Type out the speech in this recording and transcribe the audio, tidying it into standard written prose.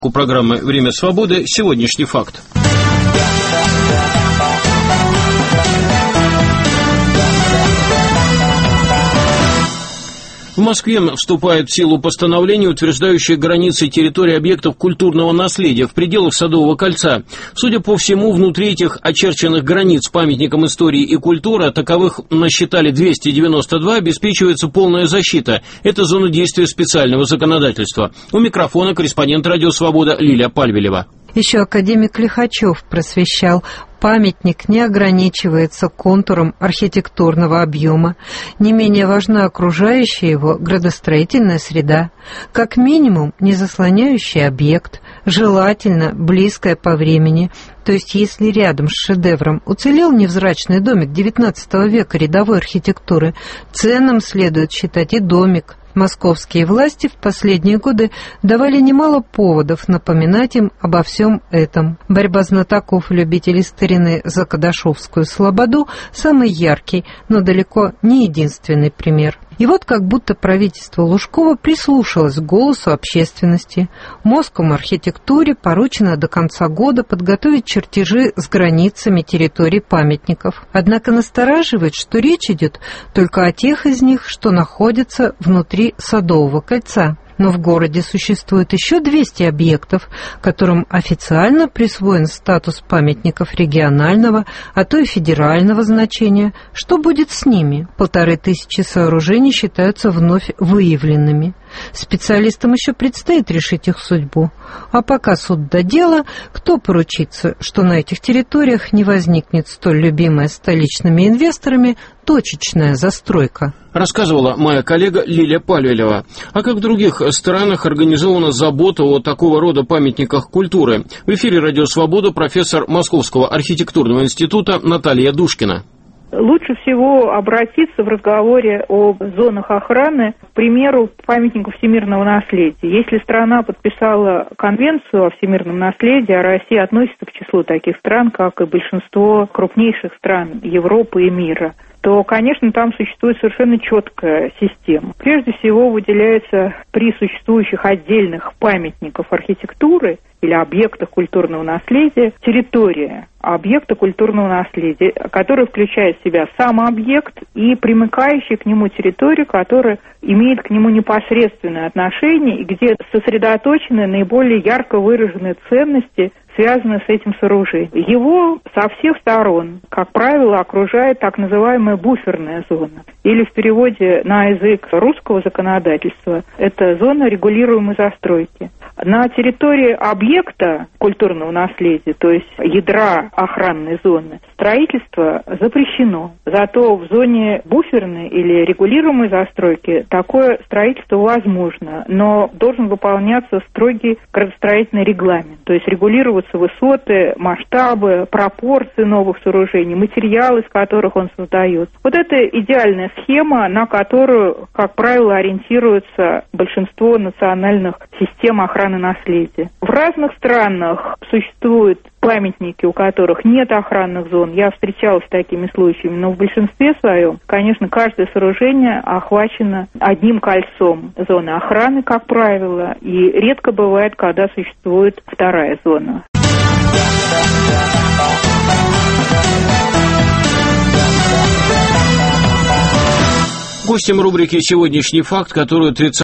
У программы «Время свободы» сегодняшний факт. В Москве вступает в силу постановление, утверждающее границы территории объектов культурного наследия в пределах Садового кольца. Судя по всему, внутри этих очерченных границ памятникам истории и культуры, а таковых насчитали 292, обеспечивается полная защита. Это зона действия специального законодательства. У микрофона корреспондент «Радио Свобода» Лилия Пальвелева. Еще академик Лихачев просвещал: памятник не ограничивается контуром архитектурного объема. Не менее важна окружающая его градостроительная среда. Как минимум, не заслоняющий объект, желательно близкая по времени. То есть, если рядом с шедевром уцелел невзрачный домик XIX века рядовой архитектуры, ценным следует считать и домик. Московские власти в последние годы давали немало поводов напоминать им обо всем этом. Борьба знатоков и любителей старины за Кадашовскую слободу – самый яркий, но далеко не единственный пример. И вот как будто правительство Лужкова прислушалось к голосу общественности. Москомархитектуре поручено до конца года подготовить чертежи с границами территорий памятников. Однако настораживает, что речь идет только о тех из них, что находятся внутри Садового кольца. Но в городе существует еще 200 объектов, которым официально присвоен статус памятников регионального, а то и федерального значения. Что будет с ними? 1500 сооружений считаются вновь выявленными. Специалистам еще предстоит решить их судьбу. А пока суд до дела, кто поручится, что на этих территориях не возникнет столь любимая столичными инвесторами точечная застройка? Рассказывала моя коллега Лилия Пальвелева. А как в других странах организована забота о такого рода памятниках культуры? В эфире «Радио Свобода» профессор Московского архитектурного института Наталья Душкина. Лучше всего обратиться в разговоре о зонах охраны, к примеру, памятников всемирного наследия. Если страна подписала конвенцию о всемирном наследии, а Россия относится к числу таких стран, как и большинство крупнейших стран Европы и мира, то, конечно, там существует совершенно четкая система. Прежде всего выделяется при существующих отдельных памятниках архитектуры или объектах культурного наследия территория объекта культурного наследия, который включает в себя сам объект и примыкающую к нему территорию, которая имеет к нему непосредственное отношение и где сосредоточены наиболее ярко выраженные ценности, связанные с этим сооружением. Его со всех сторон, как правило, окружает так называемая буферная зона. Или в переводе на язык русского законодательства это зона регулируемой застройки. На территории объекта культурного наследия, то есть ядра охранной зоны, строительство запрещено. Зато в зоне буферной или регулируемой застройки такое строительство возможно, но должен выполняться строгий градостроительный регламент, то есть регулироваться высоты, масштабы, пропорции новых сооружений, материалы, из которых он создается. Вот это идеальная схема, на которую, как правило, ориентируется большинство национальных систем охраны наследия. В разных странах существуют памятники, у которых нет охранных зон. Я встречалась с такими случаями, но в большинстве своем, конечно, каждое сооружение охвачено одним кольцом зоны охраны, как правило, и редко бывает, когда существует вторая зона. Гостем рубрики «Сегодняшний факт», которую 30